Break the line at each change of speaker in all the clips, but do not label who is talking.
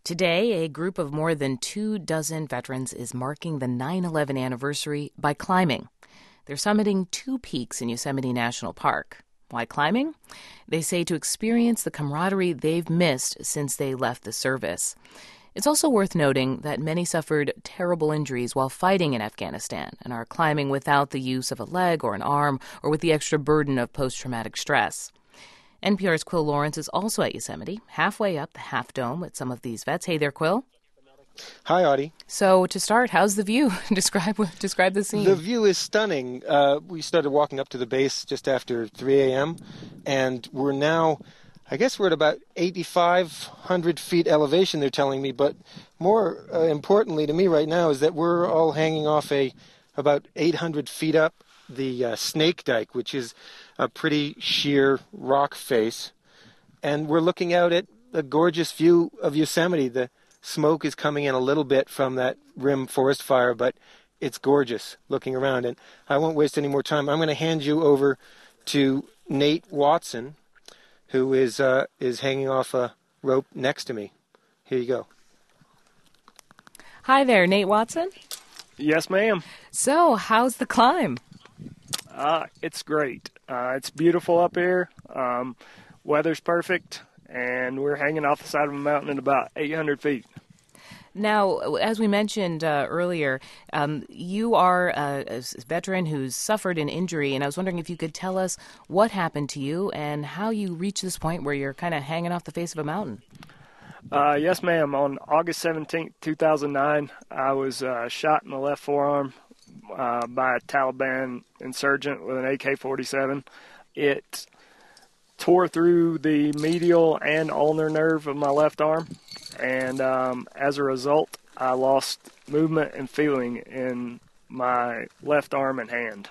Today, a group of more than 24 veterans is marking the 9/11 anniversary by climbing. They're summiting two peaks in Yosemite National Park. Why climbing? They say to experience the camaraderie they've missed since they left the service. It's also worth noting that many suffered terrible injuries while fighting in Afghanistan and are climbing without the use of a leg or an arm or with the extra burden of post-traumatic stress. NPR's Quill Lawrence is also at Yosemite, halfway up the Half Dome with some of these vets. Hey there, Quill.
Hi, Audie.
So to start, how's the view? Describe the scene.
The view is stunning. We started walking up to the base just after 3 a.m., and we're now, I guess we're at about 8,500 feet elevation, they're telling me, but more importantly to me right now is that we're all hanging off about 800 feet up the Snake Dike, which is a pretty sheer rock face, and we're looking out at a gorgeous view of Yosemite. The smoke is coming in a little bit from that Rim Forest Fire, but it's gorgeous looking around, and I won't waste any more time. I'm going to hand you over to Nate Watson, who is hanging off a rope next to me. Here you go.
Hi there, Nate Watson.
Yes, ma'am.
So, how's the climb?
It's great. It's beautiful up here. Weather's perfect, and we're hanging off the side of a mountain at about 800 feet.
Now, as we mentioned earlier, you are a veteran who's suffered an injury, and I was wondering if you could tell us what happened to you and how you reached this point where you're kind of hanging off the face of a mountain.
Yes, ma'am. On August 17th, 2009, I was shot in the left forearm by a Taliban insurgent with an AK-47. It tore through the medial and ulnar nerve of my left arm, and as a result, I lost movement and feeling in my left arm and hand.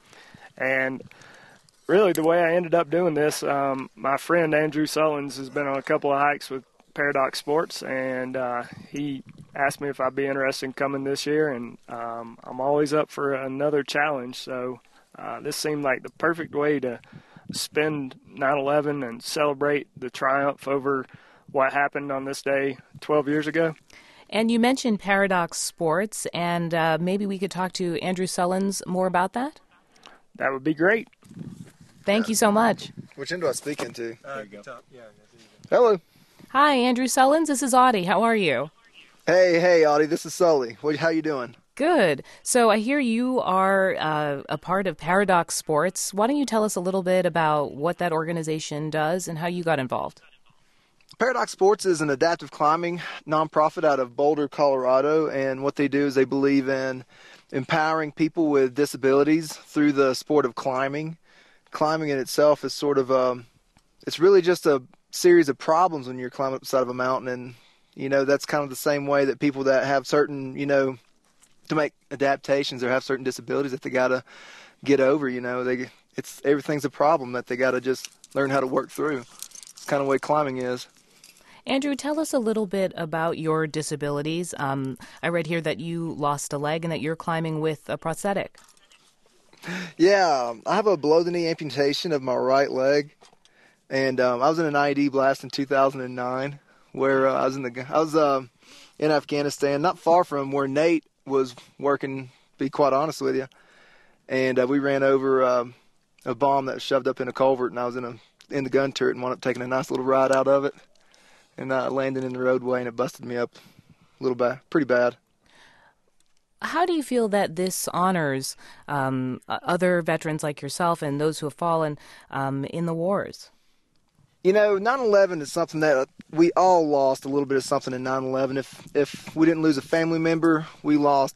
And really, the way I ended up doing this, my friend Andrew Sullins has been on a couple of hikes with Paradox Sports, and he asked me if I'd be interested in coming this year, and I'm always up for another challenge, so this seemed like the perfect way to spend 9/11 and celebrate the triumph over what happened on this day 12 years ago.
And you mentioned Paradox Sports, and maybe we could talk to Andrew Sullins more about that?
That would be great.
Thank you so much.
Which end do I speak into?
There you go.
Hello.
Hi, Andrew Sullins. This is Audie. How are you?
Hey, Audie. This is Sully. How you doing?
Good. So I hear you are a part of Paradox Sports. Why don't you tell us a little bit about what that organization does and how you got involved?
Paradox Sports is an adaptive climbing nonprofit out of Boulder, Colorado, and what they do is they believe in empowering people with disabilities through the sport of climbing. Climbing in itself is sort of it's really just a series of problems when you're climbing up the side of a mountain, and that's kind of the same way that people that have certain to make adaptations or have certain disabilities that they gotta get over. Everything's a problem that they gotta just learn how to work through. It's kind of the way climbing is.
Andrew, tell us a little bit about your disabilities. I read here that you lost a leg and that you're climbing with a prosthetic.
Yeah, I have a below-the-knee amputation of my right leg, and I was in an IED blast in 2009, where I was in Afghanistan, not far from where Nate was working. To be quite honest with you, and we ran over a bomb that was shoved up in a culvert, and I was in the gun turret and wound up taking a nice little ride out of it, and landed in the roadway, and it busted me up a little bad, pretty bad.
How do you feel that this honors other veterans like yourself and those who have fallen in the wars?
9/11 is something that we all lost a little bit of something in 9/11. If we didn't lose a family member, we lost,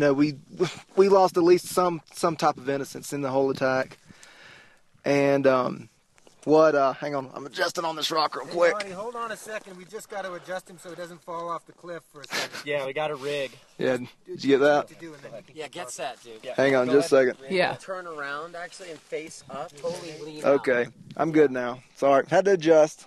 we lost at least some type of innocence in the whole attack. And hang on, I'm adjusting on this rock real quick.
Hey, Marty, hold on a second. We just got to adjust him so he doesn't fall off the cliff for a second.
Yeah, we got a rig.
Yeah, did you get that?
Yeah, get set, dude. Yeah.
Hang on just a second.
Yeah.
Turn around, actually, and face up. Totally lean
Okay,
out.
I'm good now. Sorry, had to adjust.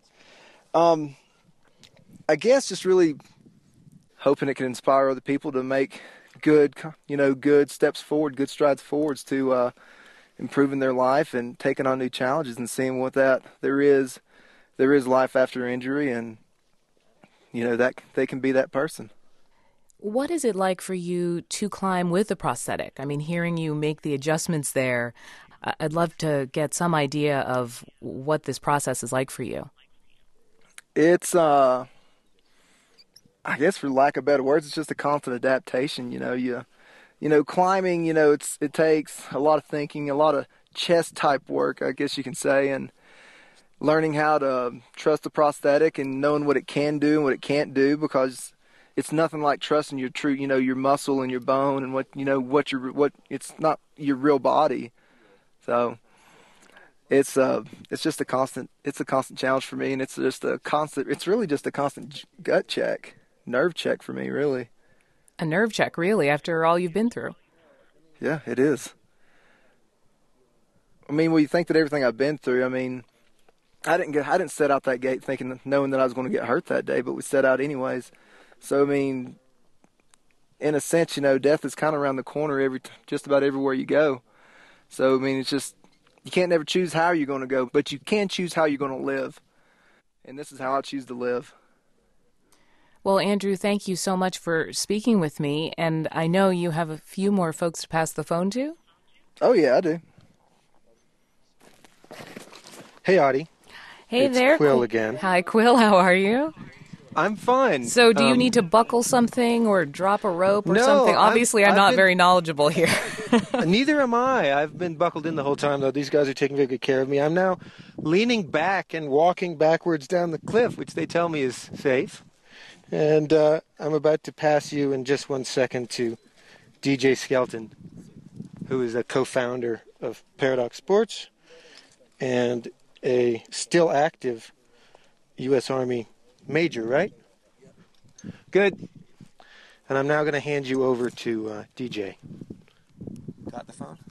I guess just really hoping it can inspire other people to make good steps forward, good strides forwards to improving their life and taking on new challenges and seeing what there is life after injury, and that they can be that person.
What is it like for you to climb with a prosthetic? I mean, hearing you make the adjustments there, I'd love to get some idea of what this process is like for you.
It's, I guess for lack of better words, it's just a constant adaptation. Climbing, it takes a lot of thinking, a lot of chest type work, I guess you can say, and learning how to trust the prosthetic and knowing what it can do and what it can't do, because it's nothing like trusting your true, your muscle and your bone and what it's not your real body. So it's just a constant challenge for me, and it's really just a constant gut check, nerve check for me, really.
A nerve check, really, after all you've been through.
Yeah, it is. I mean, when you think that everything I've been through, I mean, I didn't set out that gate knowing that I was going to get hurt that day, but we set out anyways. So I mean, in a sense, death is kind of around the corner just about everywhere you go. So I mean, it's just, you can't never choose how you're going to go, but you can choose how you're going to live. And this is how I choose to live.
Well, Andrew, thank you so much for speaking with me, and I know you have a few more folks to pass the phone to.
Oh yeah, I do.
Hey, Audie.
Hey
it's
there.
Quill again.
Hi, Quill. How are you?
I'm fine.
So do you need to buckle something or drop a rope or
no,
something? Obviously, I'm not very knowledgeable here.
Neither am I. I've been buckled in the whole time, though. These guys are taking very good care of me. I'm now leaning back and walking backwards down the cliff, which they tell me is safe. And I'm about to pass you in just 1 second to DJ Skelton, who is a co-founder of Paradox Sports and a still active U.S. Army major, right? Good. And I'm now going to hand you over to DJ.
Got the phone?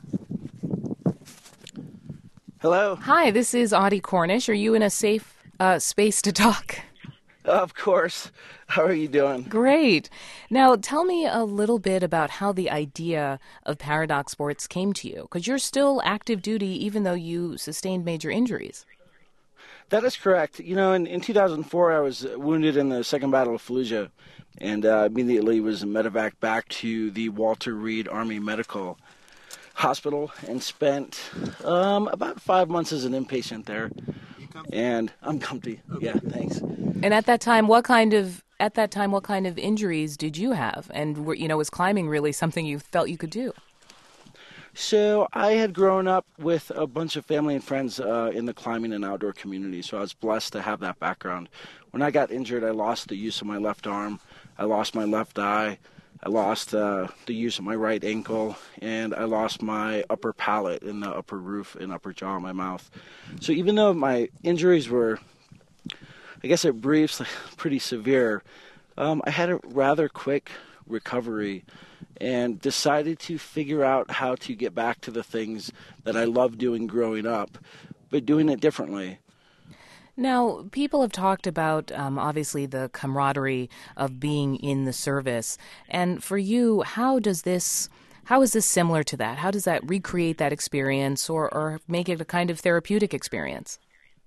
Hello?
Hi, this is Audie Cornish. Are you in a safe space to talk?
Of course. How are you doing?
Great. Now, tell me a little bit about how the idea of Paradox Sports came to you, because you're still active duty even though you sustained major injuries.
That is correct. In 2004, I was wounded in the Second Battle of Fallujah, and immediately was medevaced back to the Walter Reed Army Medical Hospital and spent about 5 months as an inpatient there. And I'm comfy. Okay. Yeah, thanks.
And at that time, what kind of injuries did you have? And was climbing really something you felt you could do?
So I had grown up with a bunch of family and friends in the climbing and outdoor community, so I was blessed to have that background. When I got injured, I lost the use of my left arm, I lost my left eye, I lost the use of my right ankle, and I lost my upper palate in the upper roof and upper jaw of my mouth. So even though my injuries were, I guess at briefs, pretty severe, I had a rather quick recovery and decided to figure out how to get back to the things that I loved doing growing up, but doing it differently.
Now, people have talked about, obviously, the camaraderie of being in the service. And for you, how is this similar to that? How does that recreate that experience or make it a kind of therapeutic experience?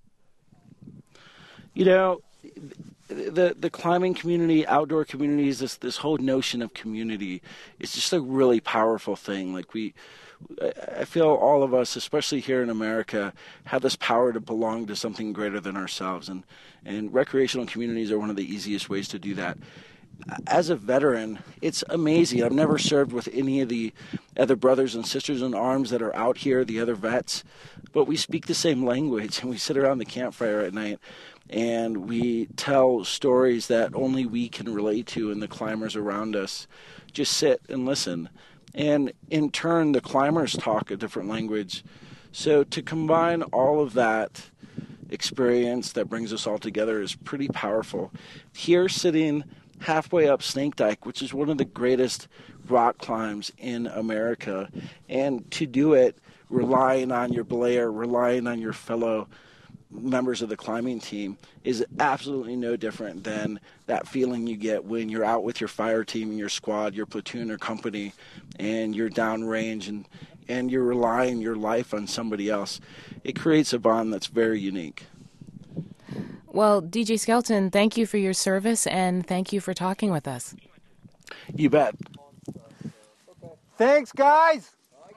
The climbing community, outdoor communities, this whole notion of community is just a really powerful thing. I feel all of us, especially here in America, have this power to belong to something greater than ourselves. And recreational communities are one of the easiest ways to do that. As a veteran, it's amazing. I've never served with any of the other brothers and sisters in arms that are out here, the other vets, but we speak the same language, and we sit around the campfire at night, and we tell stories that only we can relate to, and the climbers around us just sit and listen. And in turn, the climbers talk a different language. So to combine all of that experience that brings us all together is pretty powerful. Here, sitting halfway up Snake Dyke, which is one of the greatest rock climbs in America, and to do it relying on your belayer, relying on your fellow members of the climbing team is absolutely no different than that feeling you get when you're out with your fire team and your squad, your platoon or company, and you're downrange and you're relying your life on somebody else. It creates a bond that's very unique.
Well, DJ Skelton, thank you for your service, and thank you for talking with us.
You bet.
Thanks, guys.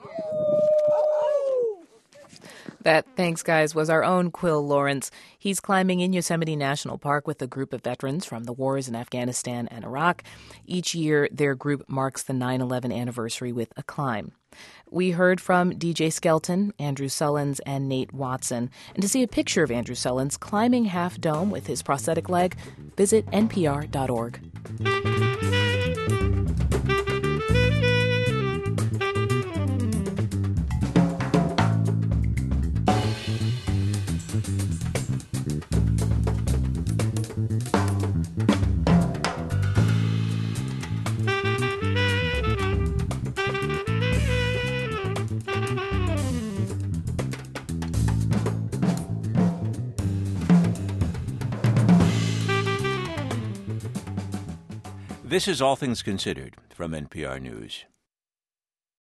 That "thanks, guys" was our own Quill Lawrence. He's climbing in Yosemite National Park with a group of veterans from the wars in Afghanistan and Iraq. Each year, their group marks the 9/11 anniversary with a climb. We heard from DJ Skelton, Andrew Sullins, and Nate Watson. And to see a picture of Andrew Sullins climbing Half Dome with his prosthetic leg, visit npr.org.
This is All Things Considered from NPR News.